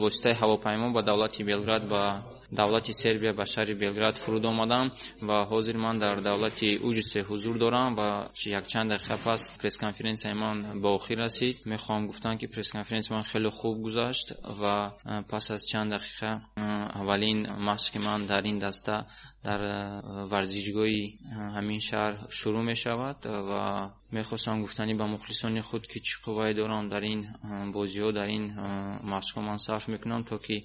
واسطه هواپیما با دولت بلگراد با دولت سربیا به شهر بلگراد فرود آمدم و حاضر من در دولت اوجس حضور دارم و یک چند دقیقه پس پرس کنفرانس من به آخر رسید. میخوام گفتن که پرس کنفرانس من خیلی خوب گذشت و پس از چند دقیقه اولین مشق من در این دسته در ورزشگاه همین شهر شروع می شود و میخواستم گفتنی به مخلصان خود که چه قوای دارم در این بازی ها، در این مشق من صرف میکنم تا که